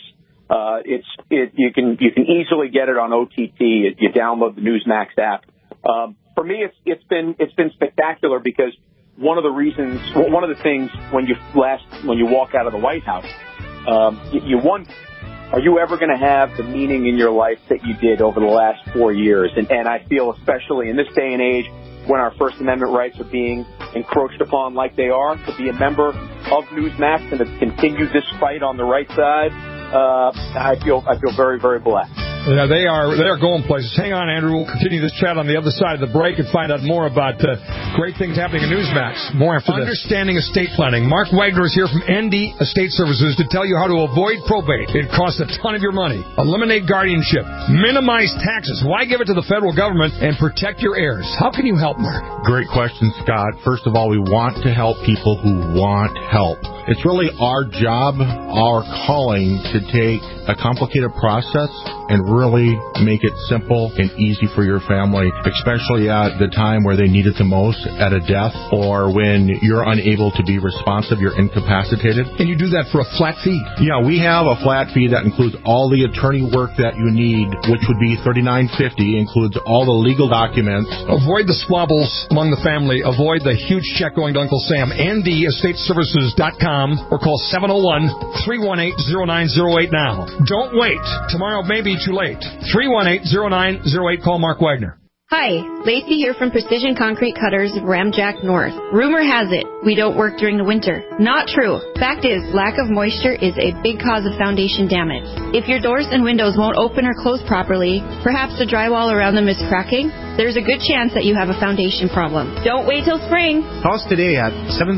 You can easily get it on OTT. You download the Newsmax app. For me, it's been spectacular because one of the things when you walk out of the White House, you wonder, are you ever going to have the meaning in your life that you did over the last 4 years? And I feel especially in this day and age when our First Amendment rights are being encroached upon like they are, to be a member of Newsmax and to continue this fight on the right side, I feel very, very blessed. Yeah, they are going places. Hang on, Andrew. We'll continue this chat on the other side of the break and find out more about great things happening in Newsmax. More after this. Understanding estate planning. Mark Wagner is here from ND Estate Services to tell you how to avoid probate. It costs a ton of your money. Eliminate guardianship. Minimize taxes. Why give it to the federal government and protect your heirs? How can you help, Mark? Great question, Scott. First of all, we want to help people who want help. It's really our job, our calling, to take a complicated process and really make it simple and easy for your family, especially at the time where they need it the most, at a death, or when you're unable to be responsive, you're incapacitated. And you do that for a flat fee? Yeah, we have a flat fee that includes all the attorney work that you need, which would be $39.50, includes all the legal documents. Avoid the squabbles among the family. Avoid the huge check going to Uncle Sam. NDEstateServices.com or call 701-318-0908 now. Don't wait. Tomorrow may be too late. 318-0908. Call Mark Wagner. Hi, Lacey here from Precision Concrete Cutters of Ramjack North. Rumor has it we don't work during the winter. Not true. Fact is, lack of moisture is a big cause of foundation damage. If your doors and windows won't open or close properly, perhaps the drywall around them is cracking, there's a good chance that you have a foundation problem. Don't wait till spring. Call us today at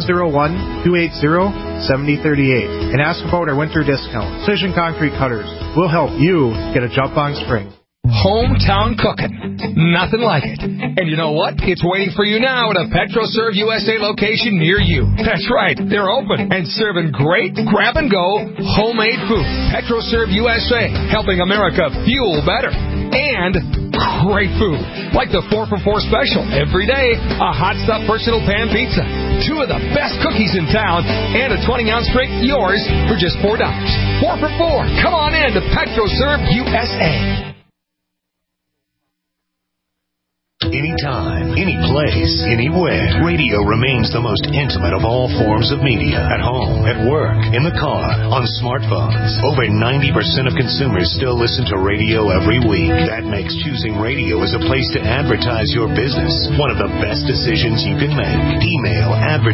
701-280-7038 and ask about our winter discount. Precision Concrete Cutters will help you get a jump on spring. Hometown cooking. Nothing like it. And you know what? It's waiting for you now at a PetroServe USA location near you. That's right. They're open and serving great grab-and-go homemade food. PetroServe USA, helping America fuel better. And great food, like the 4-for-4 special. Every day, a hot stuff personal pan pizza. 2 of the best cookies in town, and a 20-ounce drink, yours for just $4. 4 for $4. Come on in to PetroServe USA. Anytime, any place, anywhere. Radio remains the most intimate of all forms of media. At home, at work, in the car, on smartphones. Over 90% of consumers still listen to radio every week. That makes choosing radio as a place to advertise your business one of the best decisions you can make. Email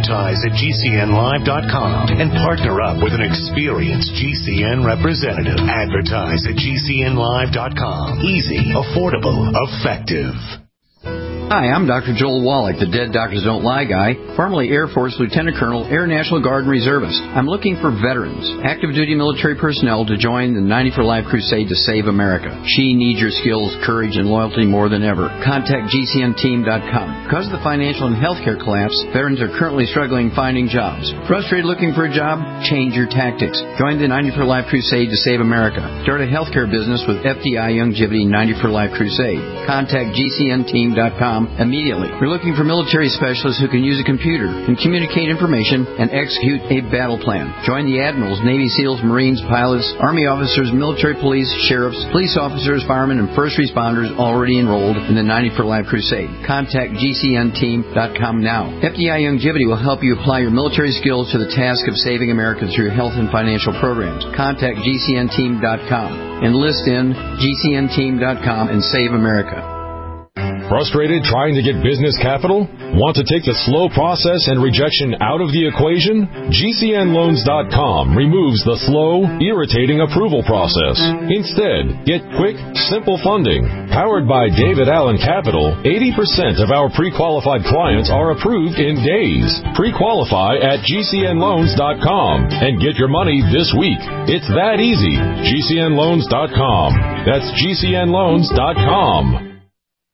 advertise@gcnlive.com and partner up with an experienced GCN representative. Advertise at gcnlive.com. Easy, affordable, effective. Hi, I'm Dr. Joel Wallach, the Dead Doctors Don't Lie guy, formerly Air Force Lieutenant Colonel, Air National Guard and Reservist. I'm looking for veterans, active duty military personnel to join the 90 for Life crusade to save America. She needs your skills, courage, and loyalty more than ever. Contact GCNteam.com. Because of the financial and healthcare collapse, veterans are currently struggling finding jobs. Frustrated looking for a job? Change your tactics. Join the 90 for Life crusade to save America. Start a healthcare business with FDI Youngevity 90 for Life crusade. Contact GCNteam.com immediately. We're looking for military specialists who can use a computer and communicate information and execute a battle plan. Join the admirals, Navy SEALs, Marines, pilots, Army officers, military police, sheriffs, police officers, firemen, and first responders already enrolled in the 90 for Life crusade. Contact GCNteam.com now. FDI Youngevity will help you apply your military skills to the task of saving America through health and financial programs. Contact GCNteam.com. Enlist in GCNteam.com and save America. Frustrated trying to get business capital? Want to take the slow process and rejection out of the equation? GCNloans.com removes the slow, irritating approval process. Instead, get quick, simple funding. Powered by David Allen Capital, 80% of our pre-qualified clients are approved in days. Pre-qualify at GCNloans.com and get your money this week. It's that easy. GCNloans.com. That's GCNloans.com.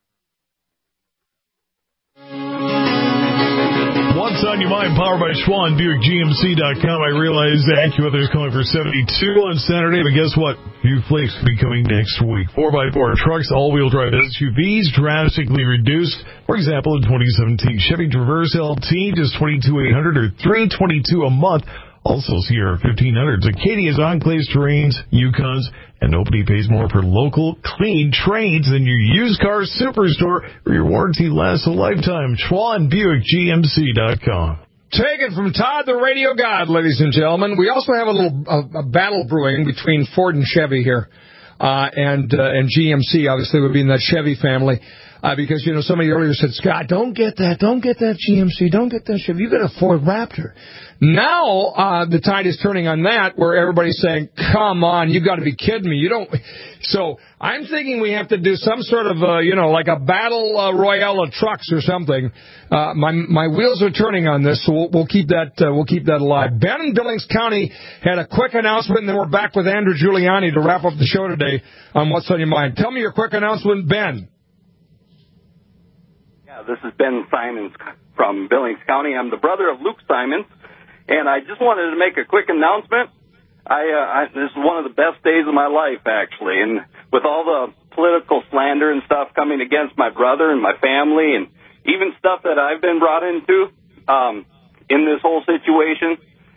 What's on your mind? Powered by Schwann, BuickGMC.com. I realize AccuWeather is calling for 72 on Saturday, but guess what? New flakes will be coming next week. 4x4 trucks, all-wheel drive SUVs drastically reduced. For example, in 2017, Chevy Traverse LT just $22,800 or $322 a month. Also, Sierra 1500s, Acadias, Enclaves, Terrains, Yukons, and nobody pays more for local, clean trades than your used car superstore, where your warranty lasts a lifetime. Schwann, BuickGMC.com. Take it from Todd, the radio god, ladies and gentlemen. We also have a battle brewing between Ford and Chevy here, and GMC obviously would be in that Chevy family. because, somebody earlier said, Scott, don't get that GMC, don't get that Chevy. You got a Ford Raptor. Now, the tide is turning on that, where everybody's saying, come on, you got to be kidding me. You don't. So I'm thinking we have to do some sort of, like a battle royale of trucks or something. My wheels are turning on this, so we'll keep that alive. Ben in Billings County had a quick announcement, and then we're back with Andrew Giuliani to wrap up the show today on What's on Your Mind. Tell me your quick announcement, Ben. Yeah, this is Ben Simons from Billings County. I'm the brother of Luke Simons, and I just wanted to make a quick announcement. This is one of the best days of my life, actually, and with all the political slander and stuff coming against my brother and my family, and even stuff that I've been brought into in this whole situation.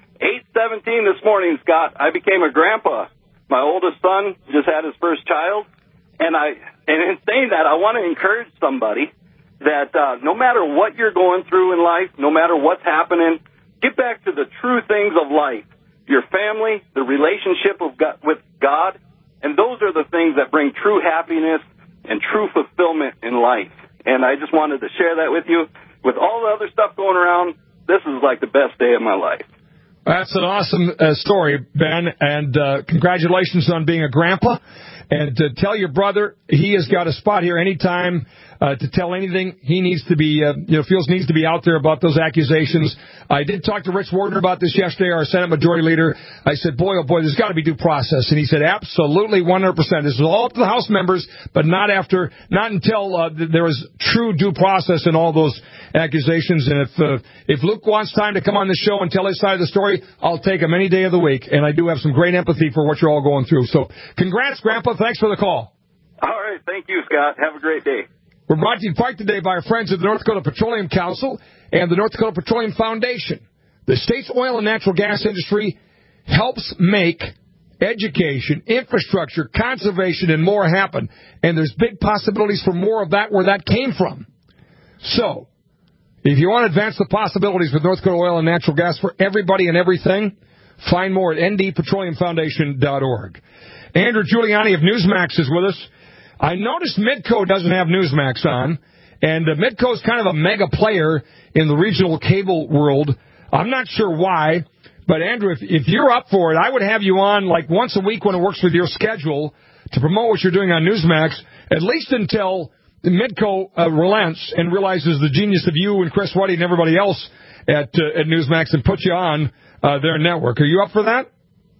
8/17 this morning, Scott, I became a grandpa. My oldest son just had his first child, and in saying that, I want to encourage somebody that no matter what you're going through in life, no matter what's happening, get back to the true things of life. Your family, the relationship with God, and those are the things that bring true happiness and true fulfillment in life. And I just wanted to share that with you. With all the other stuff going around, this is like the best day of my life. That's an awesome story, Ben, and congratulations on being a grandpa. And tell your brother he has got a spot here anytime to tell anything he needs to be, feels needs to be out there about those accusations. I did talk to Rich Warden about this yesterday, our Senate Majority Leader. I said, boy, oh boy, there's got to be due process. And he said, absolutely, 100%. This is all up to the House members, but not until there is true due process in all those accusations. And if Luke wants time to come on the show and tell his side of the story, I'll take him any day of the week. And I do have some great empathy for what you're all going through. So congrats, Grandpa. Thanks for the call. All right. Thank you, Scott. Have a great day. We're brought to you in part today by our friends at the North Dakota Petroleum Council and the North Dakota Petroleum Foundation. The state's oil and natural gas industry helps make education, infrastructure, conservation, and more happen. And there's big possibilities for more of that where that came from. So, if you want to advance the possibilities with North Dakota oil and natural gas for everybody and everything, find more at ndpetroleumfoundation.org. Andrew Giuliani of Newsmax is with us. I noticed Midco doesn't have Newsmax on, and Midco is kind of a mega player in the regional cable world. I'm not sure why, but Andrew, if you're up for it, I would have you on like once a week when it works with your schedule to promote what you're doing on Newsmax, at least until Midco relents and realizes the genius of you and Chris Whitey and everybody else at Newsmax and puts you on their network. Are you up for that?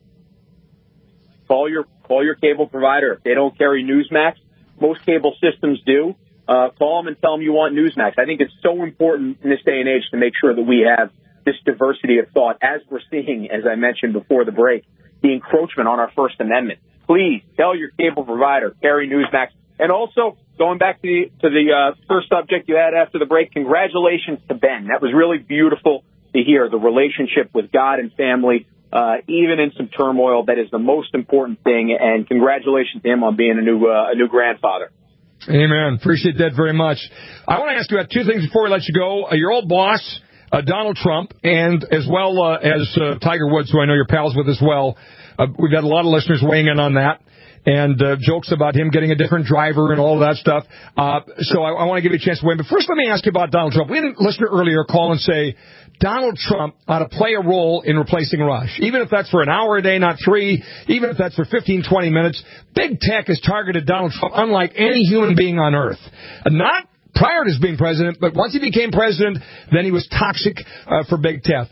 Call your cable provider. If they don't carry Newsmax, most cable systems do. Call them and tell them you want Newsmax. I think it's so important in this day and age to make sure that we have this diversity of thought, as we're seeing, as I mentioned before the break, the encroachment on our First Amendment. Please tell your cable provider, carry Newsmax. And also, going back to the first subject you had after the break, congratulations to Ben. That was really beautiful to hear, the relationship with God and family, even in some turmoil. That is the most important thing, and congratulations to him on being a new grandfather. Amen. Appreciate that very much. I want to ask you about two things before we let you go. Your old boss, Donald Trump, and as well as Tiger Woods, who I know you're pals with as well. We've had a lot of listeners weighing in on that, and jokes about him getting a different driver and all of that stuff. So I want to give you a chance to weigh in. But first, let me ask you about Donald Trump. We had a listener earlier call and say Donald Trump ought to play a role in replacing Rush, even if that's for an hour a day, not 3, even if that's for 15, 20 minutes. Big tech has targeted Donald Trump unlike any human being on earth. Not prior to his being president, but once he became president, then he was toxic for big tech.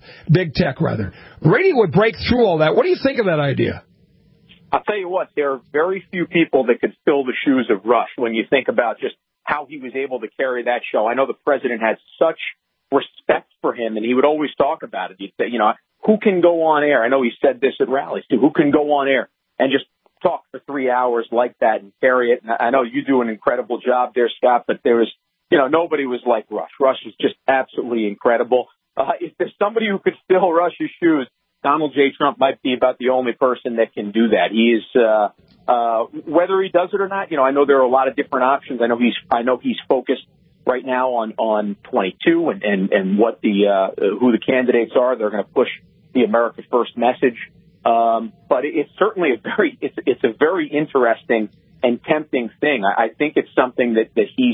Radio would break through all that. What do you think of that idea? I'll tell you what, there are very few people that could fill the shoes of Rush when you think about just how he was able to carry that show. I know the president had such respect for him, and he would always talk about it. He'd say, who can go on air? I know he said this at rallies, too. Who can go on air and just talk for 3 hours like that and carry it? And I know you do an incredible job there, Scott, but there was, nobody was like Rush. Rush is just absolutely incredible. If there's somebody who could fill Rush's shoes, Donald J. Trump might be about the only person that can do that. He is, whether he does it or not, I know there are a lot of different options. I know he's focused right now on 22 and what who the candidates are. They're going to push the America First message. But it's certainly it's a very interesting and tempting thing. I think it's something that he's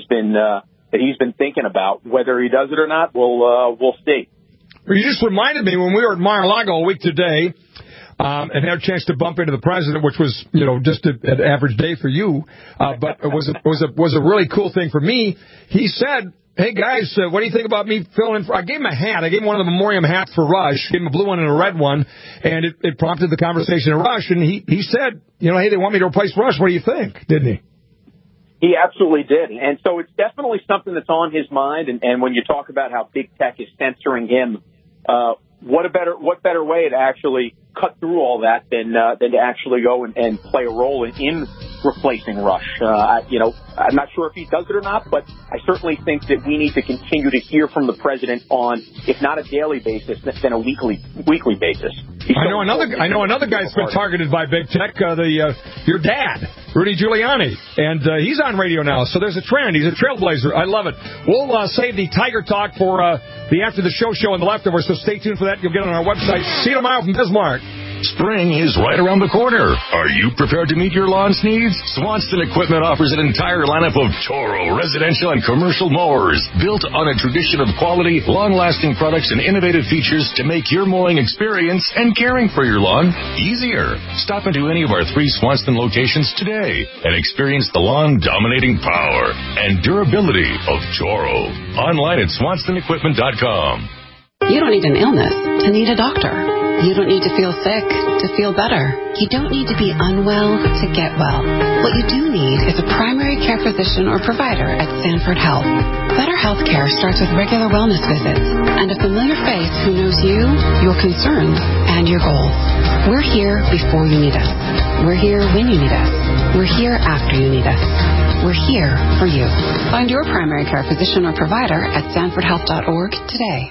been thinking about. Whether he does it or not, we'll see. You just reminded me when we were at Mar-a-Lago a week today, and had a chance to bump into the president, which was, just an average day for you, but it was a really cool thing for me. He said, "Hey guys, what do you think about me filling in for?" I gave him a hat. I gave him one of the memoriam hats for Rush. Gave him a blue one and a red one, and it prompted the conversation in Rush. And he said, "Hey, they want me to replace Rush. What do you think?" Didn't he? He absolutely did. And so it's definitely something that's on his mind. And when you talk about how big tech is censoring him, what better way to actually cut through all that than to actually go and play a role in replacing Rush. I'm not sure if he does it or not, but I certainly think that we need to continue to hear from the president on, if not a daily basis, then a weekly basis. I know another guy's been targeted by big tech. Your dad, Rudy Giuliani, and he's on radio now. So there's a trend. He's a trailblazer. I love it. We'll save the Tiger Talk for the After the Show and the Leftovers. So stay tuned for that. You'll get it on our website. See you tomorrow from Bismarck. Spring is right around the corner. Are you prepared to meet your lawn's needs? Swanston Equipment offers an entire lineup of Toro residential and commercial mowers built on a tradition of quality, long-lasting products and innovative features to make your mowing experience and caring for your lawn easier. Stop into any of our 3 Swanston locations today and experience the lawn-dominating power and durability of Toro. Online at swanstonequipment.com. You don't need an illness to need a doctor. You don't need to feel sick to feel better. You don't need to be unwell to get well. What you do need is a primary care physician or provider at Sanford Health. Better health care starts with regular wellness visits and a familiar face who knows you, your concerns, and your goals. We're here before you need us. We're here when you need us. We're here after you need us. We're here for you. Find your primary care physician or provider at sanfordhealth.org today.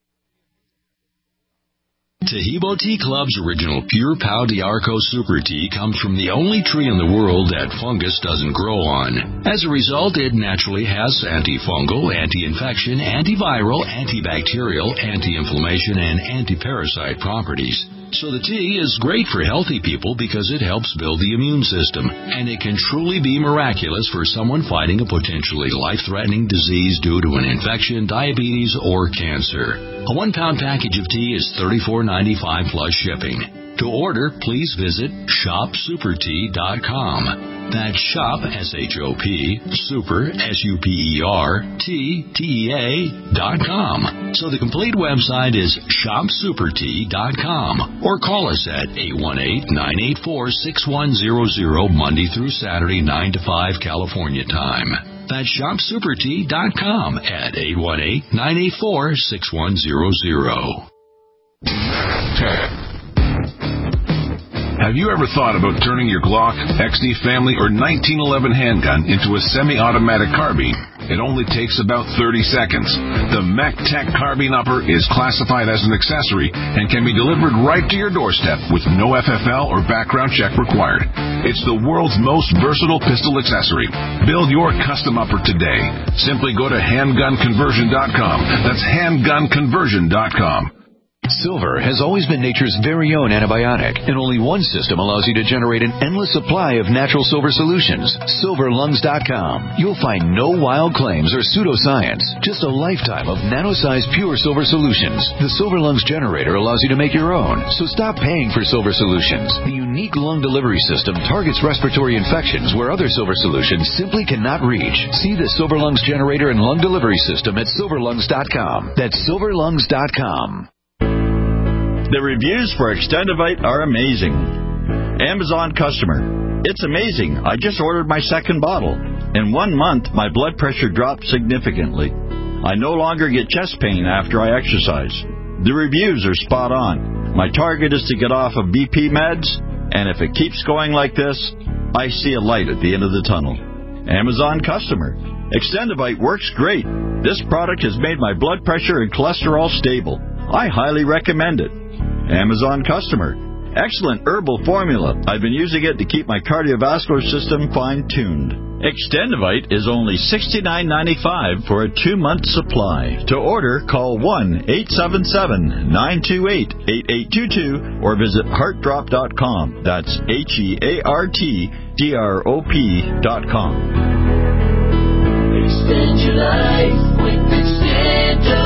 Tahibo Tea Club's original Pure Pau d'Arco Super Tea comes from the only tree in the world that fungus doesn't grow on. As a result, it naturally has antifungal, anti-infection, antiviral, antibacterial, anti-inflammation, and anti-parasite properties. So the tea is great for healthy people because it helps build the immune system, and it can truly be miraculous for someone fighting a potentially life-threatening disease due to an infection, diabetes, or cancer. A 1-pound package of tea is $34.95 plus shipping. To order, please visit shopsupertea.com. That's shop, S-H-O-P, super, S-U-P-E-R, T-T-E-A.com. So the complete website is shopsupertea.com. Or call us at 818-984-6100 Monday through Saturday, 9 to 5 California time. That's shopsupertea.com at 818-984-6100. Have you ever thought about turning your Glock, XD Family, or 1911 handgun into a semi-automatic carbine? It only takes about 30 seconds. The MechTech Carbine Upper is classified as an accessory and can be delivered right to your doorstep with no FFL or background check required. It's the world's most versatile pistol accessory. Build your custom upper today. Simply go to handgunconversion.com. That's handgunconversion.com. Silver has always been nature's very own antibiotic, and only one system allows you to generate an endless supply of natural silver solutions. SilverLungs.com. You'll find no wild claims or pseudoscience, just a lifetime of nano-sized pure silver solutions. The Silver Lungs generator allows you to make your own, so stop paying for silver solutions. The unique lung delivery system targets respiratory infections where other silver solutions simply cannot reach. See the Silver Lungs generator and lung delivery system at SilverLungs.com. That's SilverLungs.com. The reviews for Extendivite are amazing. Amazon customer. It's amazing. I just ordered my second bottle. In 1 month, my blood pressure dropped significantly. I no longer get chest pain after I exercise. The reviews are spot on. My target is to get off of BP meds, and if it keeps going like this, I see a light at the end of the tunnel. Amazon customer. Extendivite works great. This product has made my blood pressure and cholesterol stable. I highly recommend it. Amazon customer. excellent herbal formula. I've been using it to keep my cardiovascular system fine-tuned. Extendivite is only $69.95 for a 2-month supply. To order, call 1-877-928-8822 or visit heartdrop.com. That's HeartDrop.com. Extend your life with Extendivite.